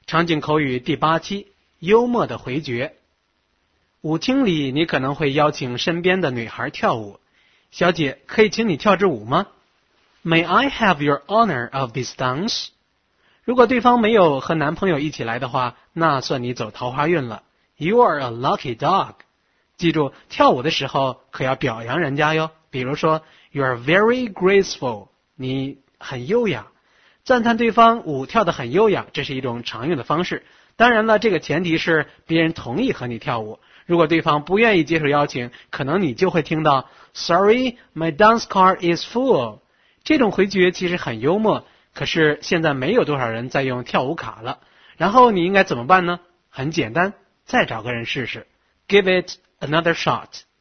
场景口语第8期，幽默的回绝。舞厅里你可能会邀请身边的女孩跳舞，小姐，可以请你跳支舞吗？ May I have your honor of this dance? 如果对方没有和男朋友一起来的话，那算你走桃花运了。You are a lucky dog. 记住，跳舞的时候可要表扬人家哟。比如说 You are very graceful. 你很优雅。赞叹对方舞跳得很优雅，这是一种常用的方式。当然了，这个前提是别人同意和你跳舞。如果对方不愿意接受邀请，可能你就会听到 Sorry, my dance card is full. 这种回绝其实很幽默，可是现在没有多少人在用跳舞卡了。然后你应该怎么办呢？很简单，再找个人试试。Give it another shot.